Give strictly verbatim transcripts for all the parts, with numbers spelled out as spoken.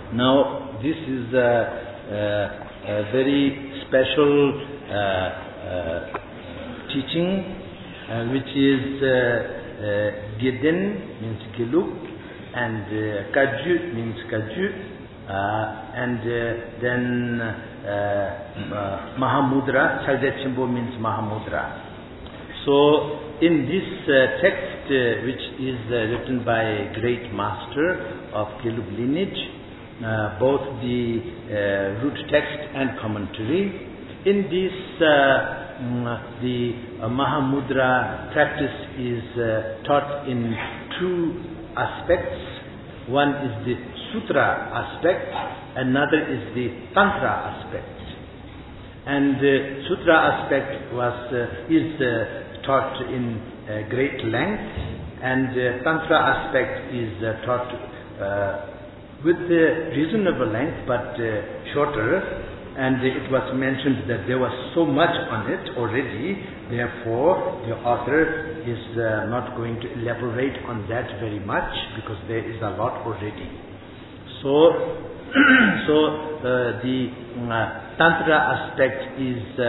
Now, this is a, a, a very special uh, uh, teaching, uh, which is uh, uh, Giden means Giluk, and uh, Kaju means Kaju, uh, and uh, then uh, uh, Mahamudra, Chaldechimbo means Mahamudra. So, in this uh, text, uh, which is uh, written by a great master of Gelug lineage, uh, both the uh, root text and commentary, in this uh, mm, the uh, Mahamudra practice is uh, taught in two aspects. One is the Sutra aspect, another is the Tantra aspect. And the Sutra aspect was uh, is uh, taught in uh, great length, and uh, Tantra aspect is uh, taught uh, with uh, reasonable length but uh, shorter, and it was mentioned that there was so much on it already, therefore the author is uh, not going to elaborate on that very much because there is a lot already. So, so uh, the uh, Tantra aspect is uh,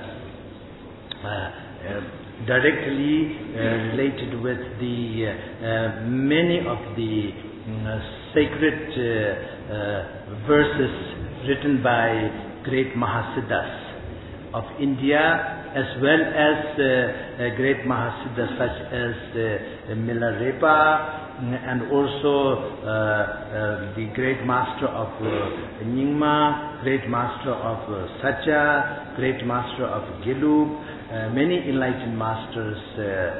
uh, uh, directly uh, related with the uh, uh, many of the uh, sacred uh, uh, verses written by great Mahasiddhas of India, as well as uh, uh, great Mahasiddhas such as uh, Milarepa, and also uh, uh, the great master of uh, Nyingma, great master of uh, Satya, great master of Gelug, Uh, many enlightened masters' uh,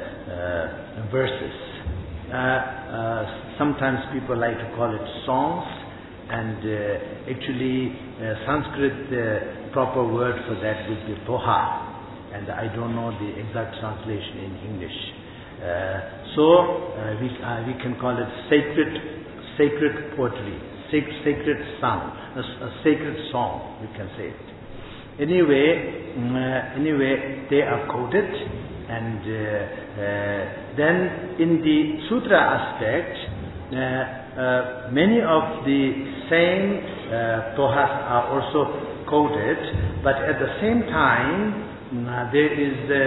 uh, verses. Uh, uh, sometimes people like to call it songs, and uh, actually uh, Sanskrit uh, proper word for that would be doha, and I don't know the exact translation in English. Uh, so uh, we uh, we can call it sacred sacred poetry, sac- sacred song, a, a sacred song. We can say it. Anyway, uh, anyway, they are quoted, and uh, uh, then in the Sutra aspect, uh, uh, many of the same uh, dohas are also quoted, but at the same time, uh, there is uh,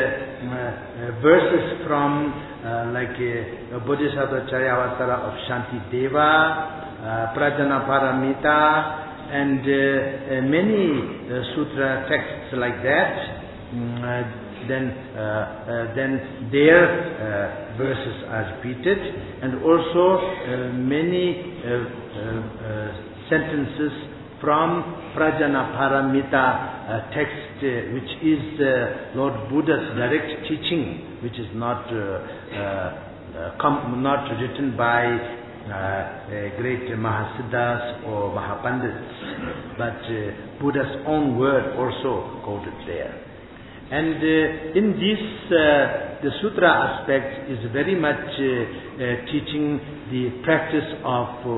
uh, verses from uh, like uh, Bodhisattva Charyavatara of Shanti Deva, uh, Prajna Paramita, and uh, uh, many uh, sutra texts like that. Mm, uh, then, uh, uh, then their uh, verses are repeated, and also uh, many uh, uh, uh, sentences from Prajna Paramita uh, text, uh, which is uh, Lord Buddha's direct teaching, which is not uh, uh, uh, com- not written by Uh, uh, great Mahasiddhas or Mahapandits, but uh, Buddha's own word also quoted there. And uh, in this, uh, the Sutra aspect is very much uh, uh, teaching the practice of uh,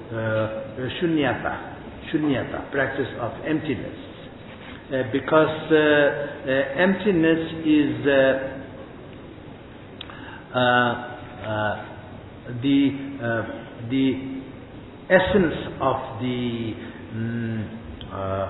uh, shunyata, shunyata, practice of emptiness, uh, because uh, uh, emptiness is uh, uh, uh, the uh, the essence of the um, uh,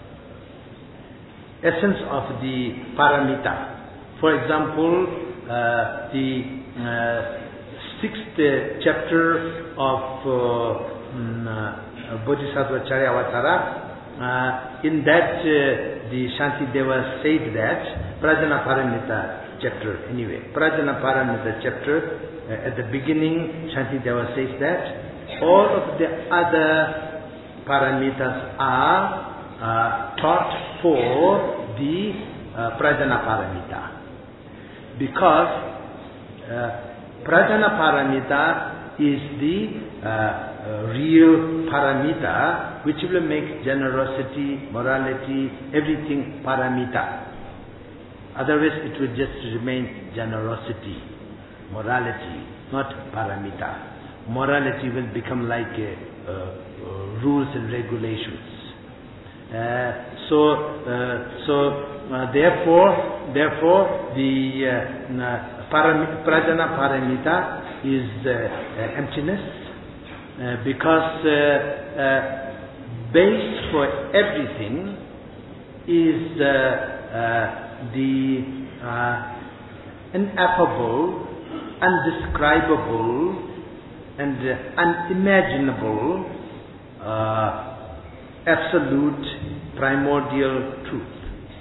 essence of the paramita. For example, uh, the uh, sixth uh, chapter of uh, um, uh, Bodhisattva Charyavatara, uh, in that uh, the Shanti Deva said that Prajna Paramita chapter. Anyway, Prajna Paramita chapter. Uh, at the beginning, Shanti Deva says that all of the other paramitas are uh, taught for the uh, Prajna Paramita. Because uh, Prajna Paramita is the uh, uh, real paramita which will make generosity, morality, everything paramita. Otherwise it will just remain generosity, morality, not paramita. Morality will become like a, uh, uh, rules and regulations. Uh, so, uh, so uh, therefore, therefore, the uh, param- Prajna Paramita is uh, uh, emptiness, uh, because uh, uh, base for everything is uh, uh, the uh, ineffable, undescribable, and uh, unimaginable uh, absolute primordial truth,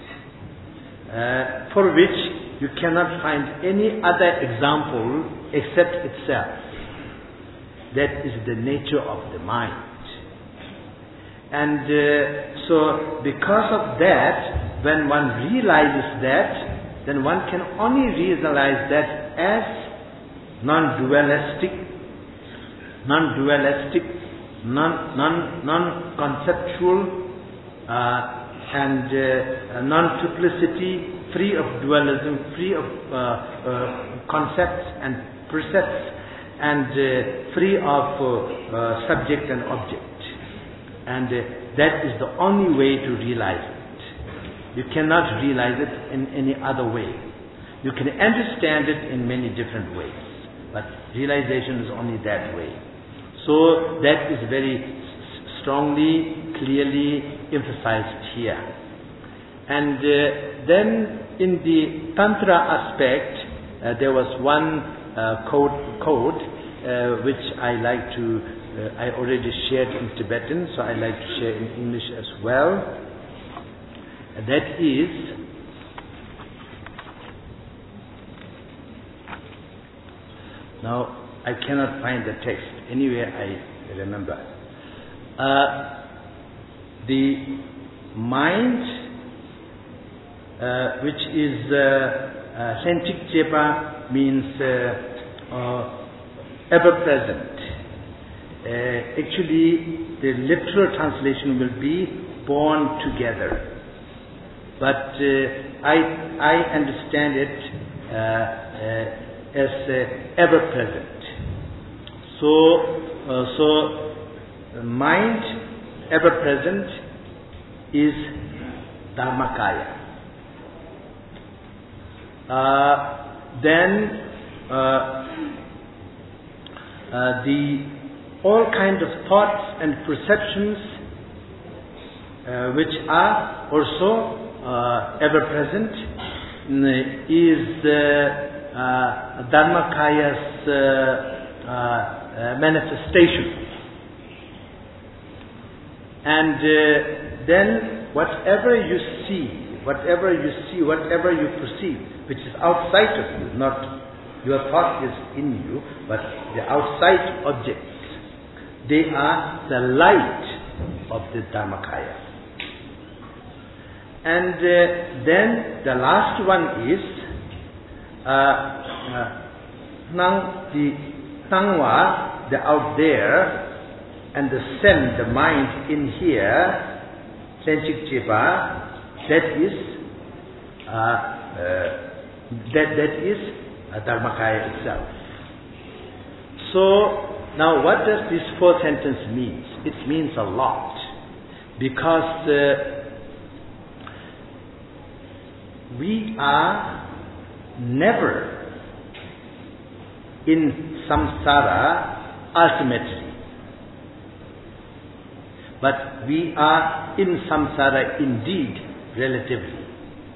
uh, for which you cannot find any other example except itself. That is the nature of the mind. And uh, so because of that, when one realizes that, then one can only realize that as non-dualistic, non-dualistic, non, non, non-conceptual, uh, and uh, non-triplicity, free of dualism, free of uh, uh, concepts and precepts, and uh, free of uh, uh, subject and object. And uh, that is the only way to realize it. You cannot realize it in any other way. You can understand it in many different ways, but realization is only that way. So that is very s- strongly, clearly emphasized here. And uh, then in the Tantra aspect, uh, there was one uh, code, code uh, which I like to Uh, I already shared in Tibetan, so I like to share in English as well. And that is, now I cannot find the text, anyway I remember. Uh, the mind, uh, which is uh, uh, Sentik Jepa, means uh, uh, ever present. Uh, actually, the literal translation will be born together. But uh, I, I understand it uh, uh, as uh, ever present. So, uh, so mind ever present is Dharmakaya. Uh, then uh, uh, the all kinds of thoughts and perceptions uh, which are also uh, ever present is uh, uh, Dharmakaya's uh, uh, manifestation. And uh, then whatever you see, whatever you see, whatever you perceive, which is outside of you, not your thought is in you, but the outside objects, they are the light of the Dharmakaya. And uh, then the last one is Nang the Tangwa, the out there, and the Sen, the mind in here, Senchik Jepa, that is uh, uh, that that is uh, Dharmakaya itself. So now, what does this fourth sentence mean? It means a lot, because uh, we are never in samsara ultimately, but we are in samsara indeed relatively.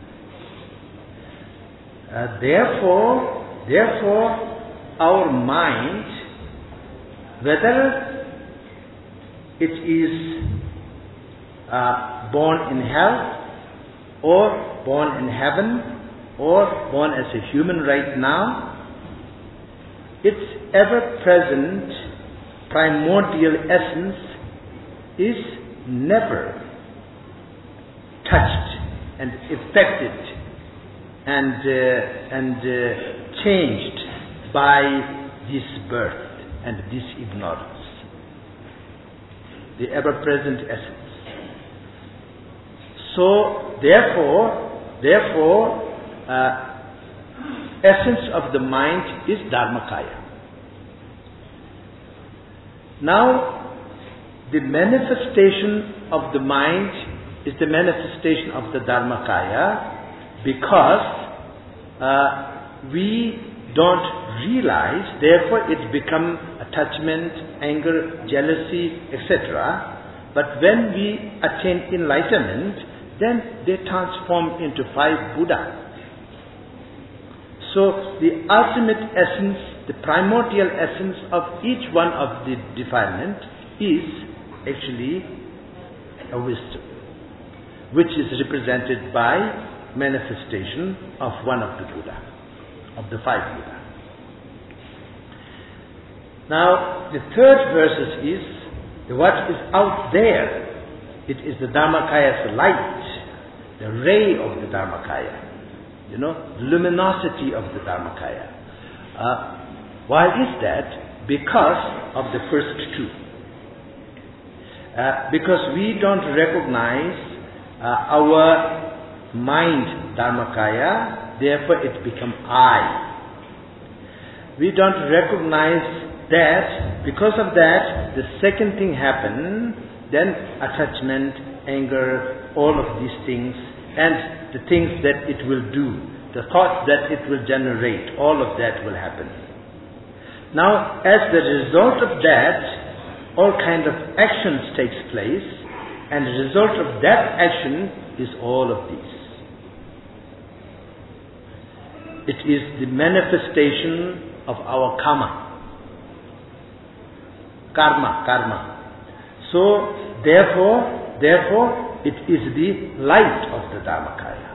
Uh, therefore, therefore, our mind, whether it is uh, born in hell, or born in heaven, or born as a human right now, its ever-present primordial essence is never touched and affected and uh, and uh, changed by this birth and this ignorance, the ever-present essence. So, therefore, therefore, uh, essence of the mind is Dharmakaya. Now, the manifestation of the mind is the manifestation of the Dharmakaya, because uh, we don't realize, therefore it becomes attachment, anger, jealousy, et cetera. but when we attain enlightenment, then they transform into five Buddha. So the ultimate essence, the primordial essence of each one of the defilement is actually a wisdom, which is represented by manifestation of one of the Buddha, of the five Buddha. Now, the third verse is, what is out there? It is the Dharmakaya's light, the ray of the Dharmakaya, you know, the luminosity of the Dharmakaya. Uh, why is that? Because of the first two. Uh, because we don't recognize uh, our mind Dharmakaya, therefore it becomes I. We don't recognize that, because of that, the second thing happens, then attachment, anger, all of these things, and the things that it will do, the thoughts that it will generate, all of that will happen. Now, as the result of that, all kind of actions takes place, and the result of that action is all of these. It is the manifestation of our karma. Karma, karma. So, therefore, therefore, it is the light of the Dharmakaya.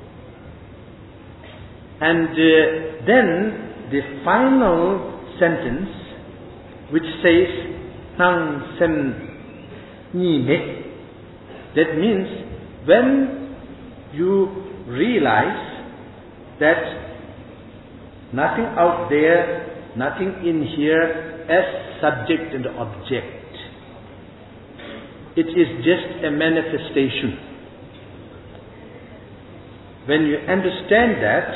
And uh, then, the final sentence, which says, Nang Sem Ni Me, that means, when you realize that nothing out there, nothing in here, as subject and object. It is just a manifestation. When you understand that,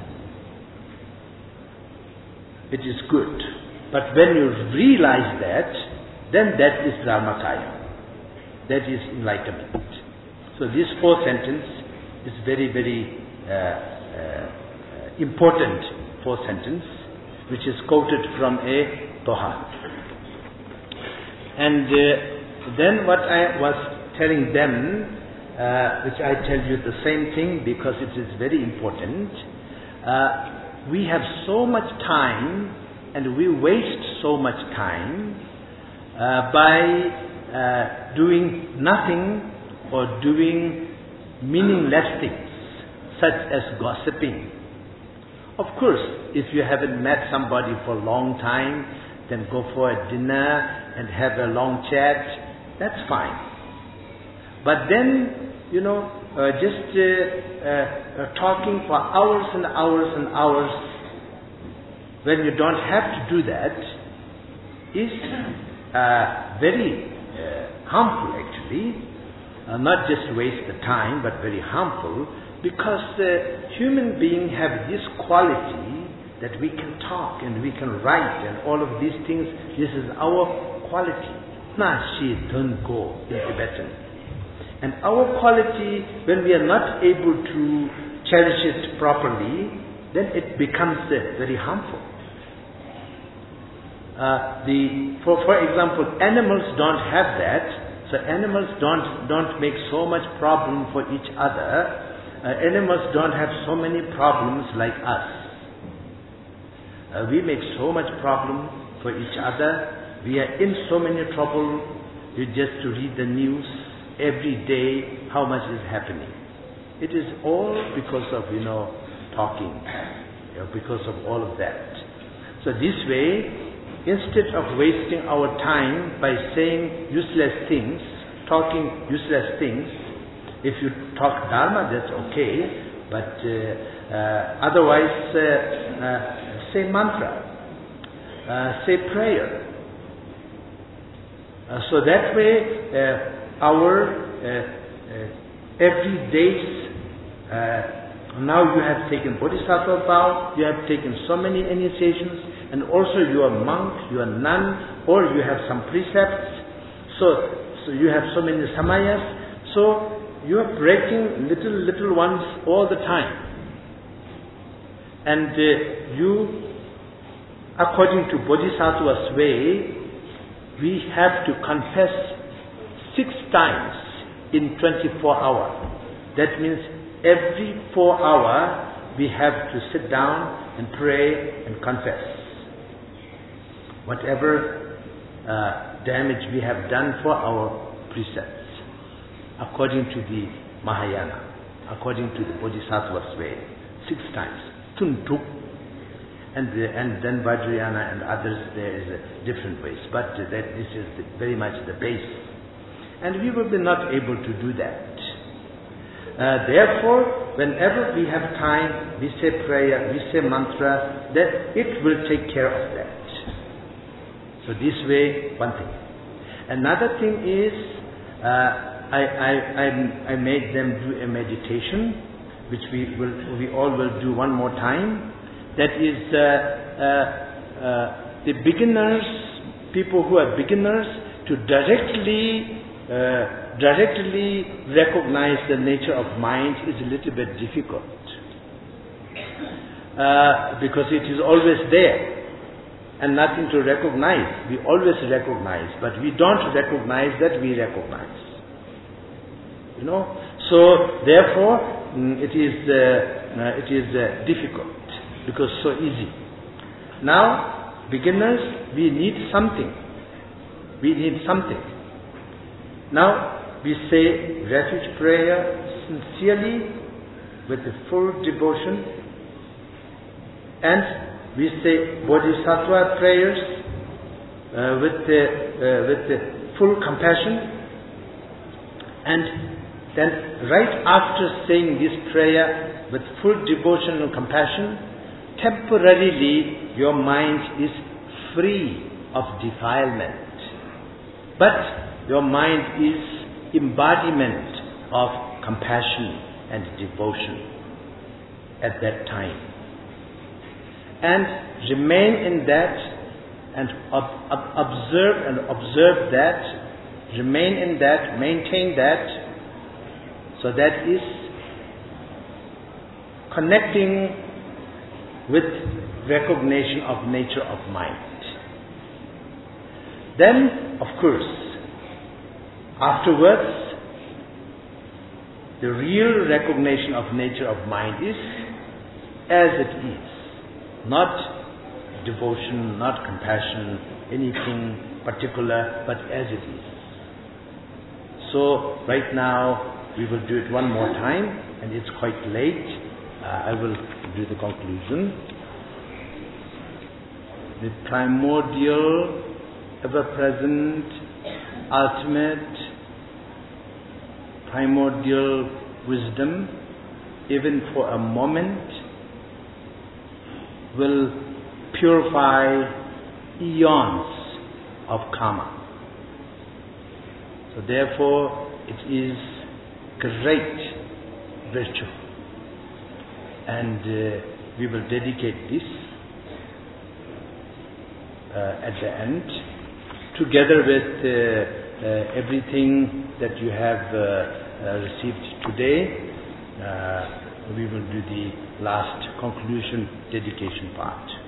it is good. But when you realize that, then that is Dharmakaya. That is enlightenment. So this fourth sentence is very, very uh, uh, important fourth sentence, which is quoted from a Toha. And uh, then what I was telling them, uh, which I tell you the same thing because it is very important, uh, we have so much time and we waste so much time uh, by uh, doing nothing or doing meaningless things such as gossiping. Of course, if you haven't met somebody for a long time, then go for a dinner and have a long chat, that's fine. But then, you know, uh, just uh, uh, uh, talking for hours and hours and hours, when you don't have to do that, is uh, very uh, harmful actually. Uh, not just waste the time, but very harmful, because uh, human beings have this quality that we can talk and we can write and all of these things. This is our quality. Na shi don't go in Tibetan. And our quality, when we are not able to cherish it properly, then it becomes uh, very harmful. Uh, the, for, for example, animals don't have that, so animals don't, don't make so much problem for each other. Uh, animals don't have so many problems like us. Uh, we make so much problem for each other. We are in so many trouble. You just to read the news every day, how much is happening. It is all because of, you know, talking, you know, because of all of that. So this way, instead of wasting our time by saying useless things, talking useless things, if you talk Dharma, that's okay, but uh, uh, otherwise, uh, uh, say mantra, uh, say prayer. Uh, so that way, uh, our uh, uh, everyday's, uh, now you have taken Bodhisattva vow, you have taken so many initiations, and also you are monk, you are nun, or you have some precepts, so, so you have so many samayas, so you are breaking little, little ones all the time. And uh, you, according to Bodhisattva's way, we have to confess six times in twenty-four hours. That means every four hours we have to sit down and pray and confess whatever uh, damage we have done for our precepts, according to the Mahayana, according to the Bodhisattva's way, six times. Tuntuk, and the, and then Vajrayana and others, there is a different ways, but that this is the, very much the base, and we will be not able to do that. Uh, therefore, whenever we have time, we say prayer, we say mantra, that it will take care of that. So this way, one thing. Another thing is, uh, I, I, I, I made them do a meditation, which we will, we all will do one more time. That is, uh, uh, uh, the beginners, people who are beginners, to directly, uh, directly recognize the nature of mind is a little bit difficult. Uh, because it is always there. And nothing to recognize. We always recognize, but we don't recognize that we recognize. You know? So, therefore, mm, it is, uh, uh, it is uh, difficult, because so easy. Now, beginners, we need something. We need something. Now, we say refuge prayer sincerely, with the full devotion, and we say Bodhisattva prayers uh, with, the, uh, with the full compassion, and then right after saying this prayer with full devotion and compassion, temporarily your mind is free of defilement, but your mind is embodiment of compassion and devotion at that time. And remain in that, and ob- ob- observe and observe that, remain in that, maintain that, so that is connecting with recognition of nature of mind. Then, of course, afterwards, the real recognition of nature of mind is as it is. Not devotion, not compassion, anything particular, but as it is. So, right now, we will do it one more time, and it's quite late. Uh, I will do the conclusion. The primordial, ever-present, ultimate, primordial wisdom, even for a moment, will purify eons of karma. So therefore, it is great virtue. And uh, we will dedicate this uh, at the end, together with uh, uh, everything that you have uh, uh, received today. Uh, we will do the last conclusion dedication part.